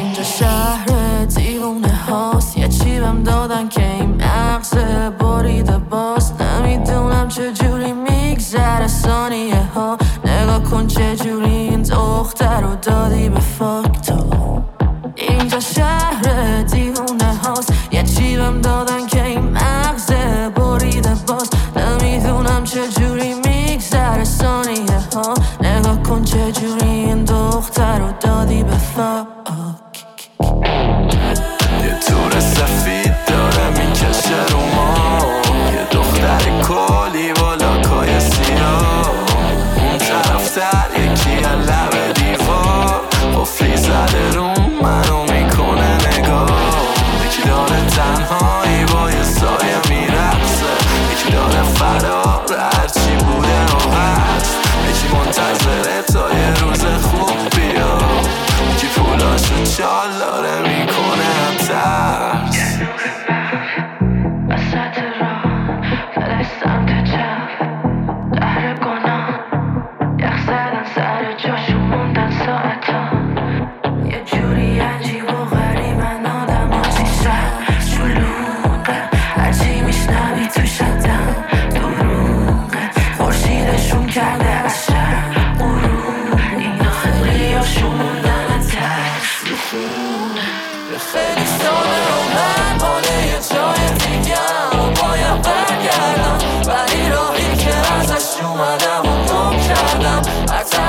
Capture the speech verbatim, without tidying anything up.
اینجا شهر دیوونه هاست، یه چی بهم دادن که این مغزه بریده باز. نمیدونم چجوری میگذره ثانیه ها، نگاه کن چجوری این دختر رو دادی به فاک تو. اینجا شهر دیوونه هاست، یه چی بهم دادن که این مغزه بریده باز. نمیدونم چجوری میگذره ثانیه ها، نگاه کن چجوری این دختر رو دادی به فاک. یه تور سفید داره میکشه رو ما، یه دختر کلی با لاکای سیاه. اون طرف در یکی لب دیوار قفلی زده رو منو میکنه نگاه. یکی داره تنهایی با یه سایه میرقصه، یکی داره فرار هرچی بوده و هست، یکی منتظره تا یه روز خوب بیاد، یکی پولاشو چال داره میکنه هم ترس. وسط راه فلش سمت چپ دهر گناه، یخ زدن سر جاشو موندن ساعتا. یه جوری عجیب و غریبن آدم ها چیشن شلوغه، هرچی میشنوی تو شدن دروغه. خورشیدشون کرده از شهر غروب، اینا خیلی هاشون موندن ترس رو خونه. خیلی ساله رو من ماله یه جای دیگم باید برگردم، ولی راهی که ازش اومدم و گم کردم.